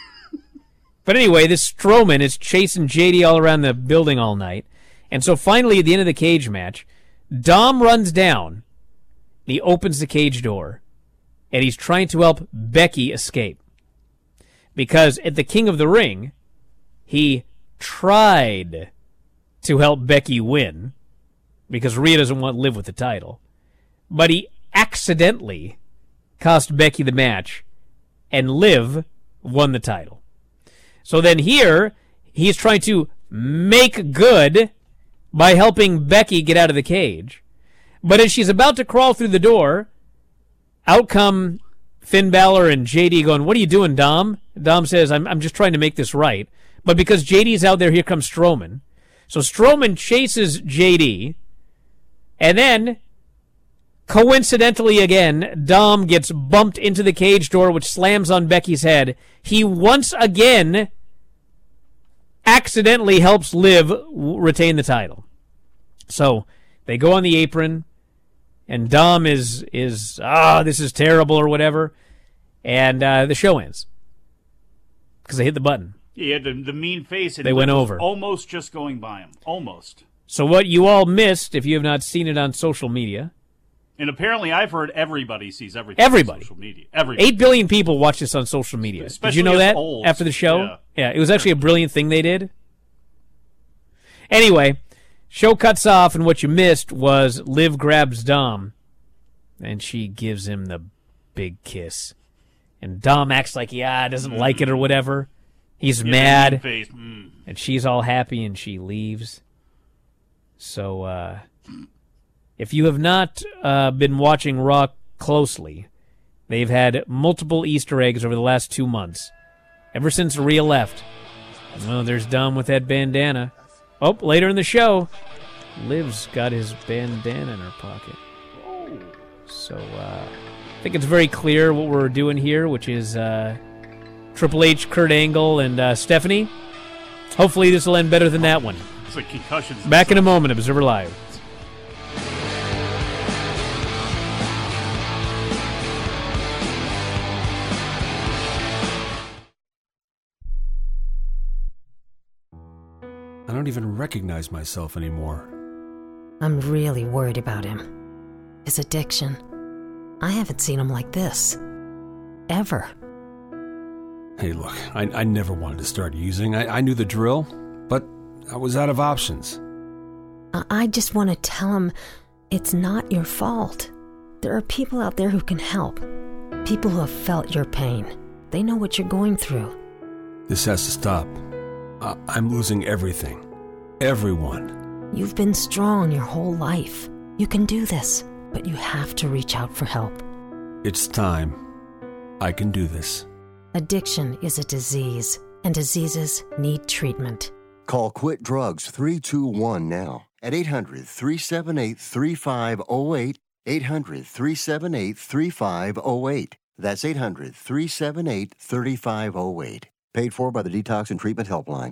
But anyway, this Strowman is chasing J D all around the building all night. And so finally, at the end of the cage match, Dom runs down. And he opens the cage door. And he's trying to help Becky escape. Because at the King of the Ring, he tried to help Becky win because Rhea doesn't want to live with the title. But he accidentally cost Becky the match and Liv won the title. So then here, he's trying to make good by helping Becky get out of the cage. But as she's about to crawl through the door, out come Finn Balor and J D going, "What are you doing, Dom?" Dom says, I'm, I'm just trying to make this right. But because J D's out there, here comes Strowman. So Strowman chases J D. And then, coincidentally again, Dom gets bumped into the cage door, which slams on Becky's head. He once again accidentally helps Liv retain the title. So they go on the apron, and Dom is, is ah, this is terrible or whatever. And uh, the show ends. Because they hit the button. He had the, the mean face. And They went over. Almost just going by him. Almost. So what you all missed, if you have not seen it on social media. And apparently I've heard everybody sees everything Everybody. on social media. Everybody. Eight billion people watch this on social media. Especially Did you know us that olds. after the show? Yeah. yeah, it was actually a brilliant thing they did. Anyway, show cuts off, and what you missed was Liv grabs Dom, and she gives him the big kiss. And Dom acts like, yeah, doesn't Mm. like it or whatever. He's Yeah, mad. mean face. Mm. And she's all happy, and she leaves. So, uh, if you have not uh, been watching Raw closely, they've had multiple Easter eggs over the last two months. Ever since Rhea left. Oh, there's Dom with that bandana. Oh, later in the show, Liv's got his bandana in her pocket. So, uh, I think it's very clear what we're doing here, which is uh, Triple H, Kurt Angle, and uh, Stephanie. Hopefully this will end better than that one. It's like concussions. Back in a moment, Observer Live. I don't even recognize myself anymore. I'm really worried about him. His addiction. I haven't seen him like this. Ever. Hey, look, I, I never wanted to start using. I, I knew the drill, but I was out of options. I, I just want to tell him it's not your fault. There are people out there who can help. People who have felt your pain. They know what you're going through. This has to stop. I- I'm losing everything. Everyone. You've been strong your whole life. You can do this, but you have to reach out for help. It's time. I can do this. Addiction is a disease, and diseases need treatment. Call Quit Drugs three two one now at eight hundred, three seven eight, three five zero eight, eight hundred, three seven eight, three five zero eight. That's eight hundred, three seven eight, three five zero eight. Paid for by the Detox and Treatment Helpline.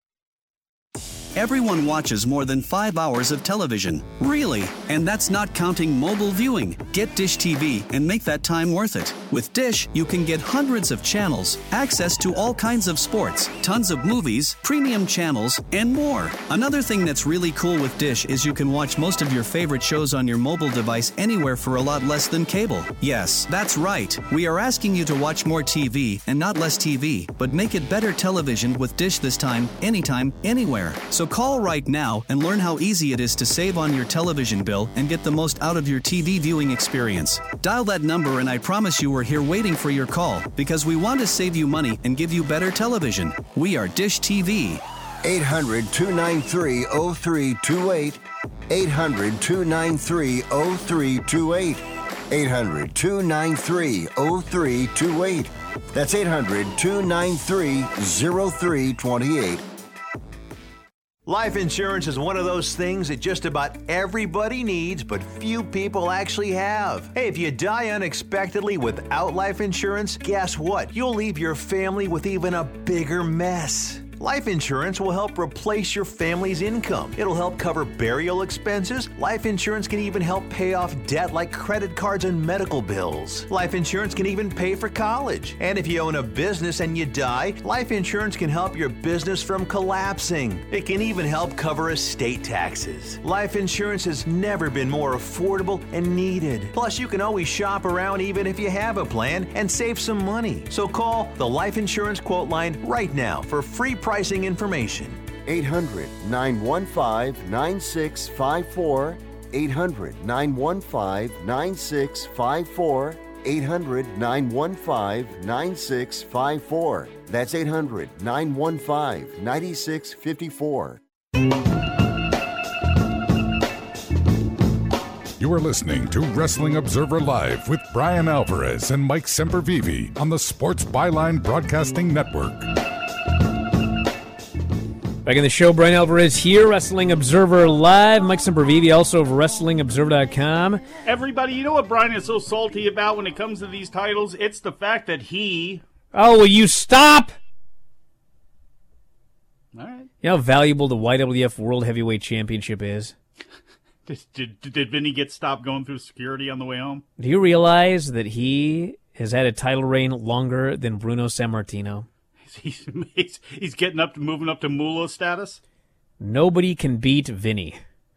Everyone watches more than five hours of television. Really? And that's not counting mobile viewing. Get Dish T V and make that time worth it. With Dish, you can get hundreds of channels, access to all kinds of sports, tons of movies, premium channels, and more. Another thing that's really cool with Dish is you can watch most of your favorite shows on your mobile device anywhere for a lot less than cable. Yes, that's right. We are asking you to watch more T V and not less T V, but make it better television with Dish this time, anytime, anywhere. So call right now and learn how easy it is to save on your television bill and get the most out of your T V viewing experience. Dial that number and I promise you we're here waiting for your call because we want to save you money and give you better television. We are Dish T V. eight hundred, two nine three, zero three two eight. eight hundred, two nine three, zero three two eight. eight hundred, two nine three, zero three two eight. That's eight hundred, two nine three, zero three two eight. Life insurance is one of those things that just about everybody needs, but few people actually have. Hey, if you die unexpectedly without life insurance, guess what? You'll leave your family with even a bigger mess. Life insurance will help replace your family's income. It'll help cover burial expenses. Life insurance can even help pay off debt like credit cards and medical bills. Life insurance can even pay for college. And if you own a business and you die, life insurance can help your business from collapsing. It can even help cover estate taxes. Life insurance has never been more affordable and needed. Plus, you can always shop around even if you have a plan and save some money. So call the Life Insurance Quote Line right now for free pricing information. eight hundred, nine one five, nine six five four. eight hundred, nine one five, nine six five four. eight hundred, nine one five, nine six five four. That's eight hundred, nine one five, nine six five four. You are listening to Wrestling Observer Live with Brian Alvarez and Mike Sempervive on the Sports Byline Broadcasting Network. Back in the show, Brian Alvarez here, Wrestling Observer Live. Mike Sempervive, also of Wrestling Observer dot com. Everybody, you know what Brian is so salty about when it comes to these titles? It's the fact that he... Oh, will you stop? All right. You know how valuable the Y W F World Heavyweight Championship is? Did, did, did Vinny get stopped going through security on the way home? Do you realize that he has had a title reign longer than Bruno Sammartino? He's, he's, he's getting up to moving up to Moolah status? Nobody can beat Vinny.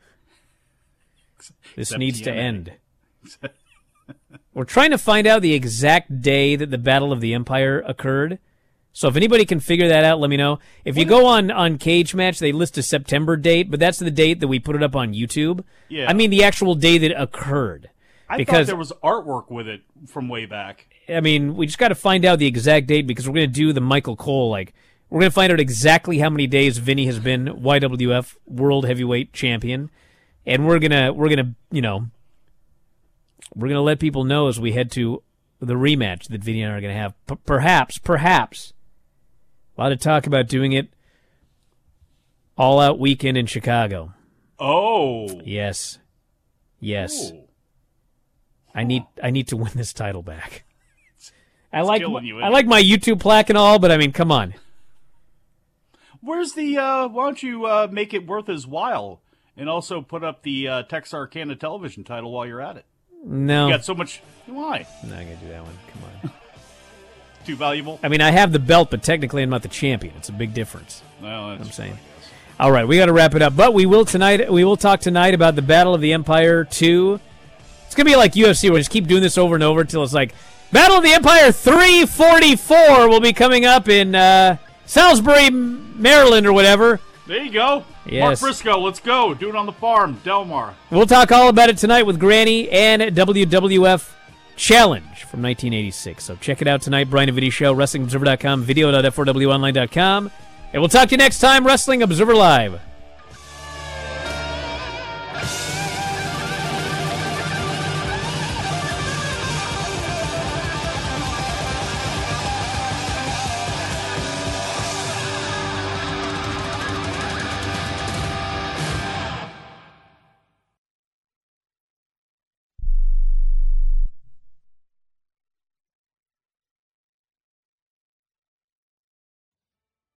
This Except needs T to N A. end. We're trying to find out the exact day that the Battle of the Empire occurred. So if anybody can figure that out, let me know. If you go on, on Cage Match, they list a September date, but that's the date that we put it up on YouTube. Yeah. I mean the actual day that it occurred. I because, thought there was artwork with it from way back. I mean, we just got to find out the exact date because we're going to do the Michael Cole. Like, we're going to find out exactly how many days Vinny has been Y W F World Heavyweight Champion, and we're gonna we're gonna you know we're gonna let people know as we head to the rematch that Vinny and I are going to have. P- perhaps, perhaps, a lot of talk about doing it all out weekend in Chicago. Oh, yes, yes. Ooh. I need I need to win this title back. I It's like killing you, I isn't like it? my YouTube plaque and all, but I mean, come on. Where's the, uh, why don't you uh, make it worth his while and also put up the uh, Texarkana television title while you're at it? No. You got so much, why? I'm not going to do that one. Come on. Too valuable? I mean, I have the belt, but technically I'm not the champion. It's a big difference. Well, that's I'm saying. All right, we got to wrap it up. But we will tonight. We will talk tonight about the Battle of the Empire two. It's going to be like U F C. We'll just keep doing this over and over until it's like Battle of the Empire three forty-four will be coming up in uh, Salisbury, Maryland or whatever. There you go. Yes. Mark Briscoe, let's go. Do it on the farm, Delmar. We'll talk all about it tonight with Granny and W W F Challenge from nineteen eighty-six. So check it out tonight, Brian and Vinny Show, Wrestling Observer dot com, video dot f four w online dot com. And we'll talk to you next time, Wrestling Observer Live.